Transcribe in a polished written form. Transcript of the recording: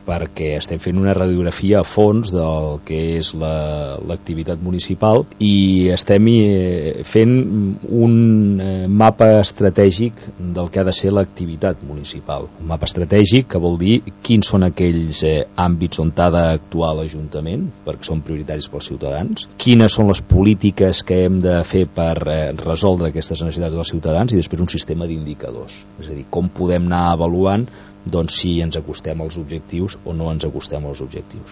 perquè estem fent una radiografia a fons del que és l'activitat municipal i estem fent un mapa estratègic del que ha de ser l'activitat municipal. Un mapa estratègic que vol dir quins són aquells àmbits on ha d'actuar l'Ajuntament, perquè són prioritaris pels ciutadans, quines són les polítiques que hem de fer per resoldre aquestes necessitats dels ciutadans i després un sistema d'indicadors. És a dir, com podem anar avaluant si ens acostem als objectius o no ens acostem als objectius.